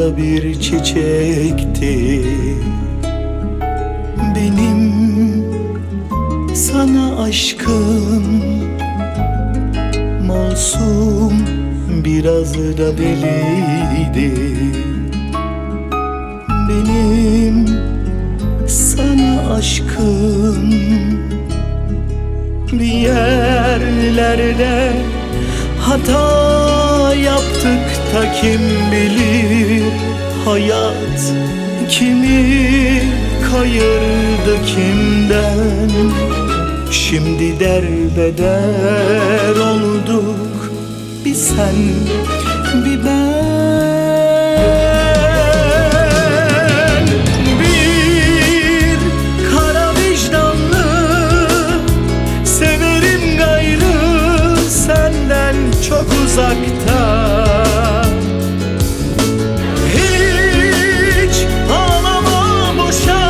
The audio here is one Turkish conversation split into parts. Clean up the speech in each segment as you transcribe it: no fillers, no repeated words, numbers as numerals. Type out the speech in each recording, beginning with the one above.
Dağlarda bir çiçekti benim sana aşkım. Masum biraz da deliydi benim sana aşkım. Bir yerlerde hata yaptık da kim bilir, hayat kimi kayırdı kimden. Şimdi derbeder olduk, bir sen bir ben. Bir kara vicdanlı severim gayrı senden çok uzakta. Hiç ağlama boşa,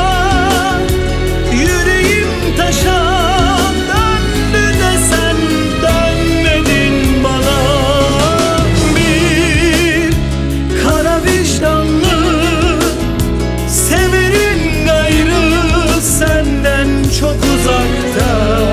yüreğim taşa döndü de sen dönmedin bana. Bir kara vicdanlı severim gayrı senden çok uzakta.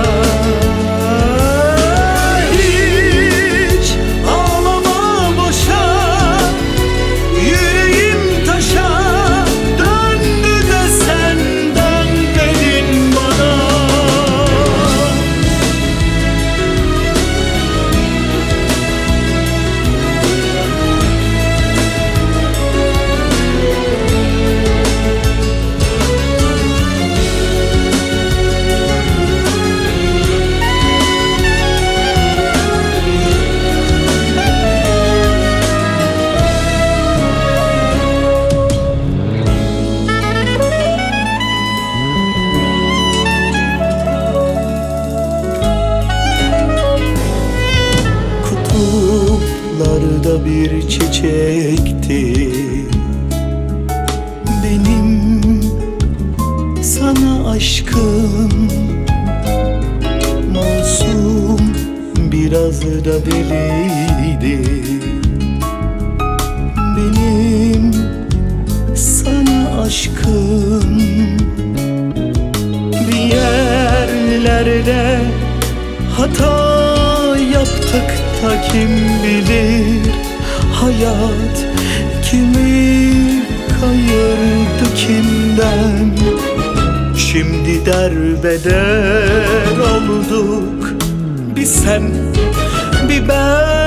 Kutuplarda bir çiçekti benim sana aşkım. Masum biraz da deliydi benim sana aşkım. Bir yerlerde hata yaptık da kim bilir, hayat kimi kayırdı kimden. Şimdi derbeder olduk, bir sen bir ben.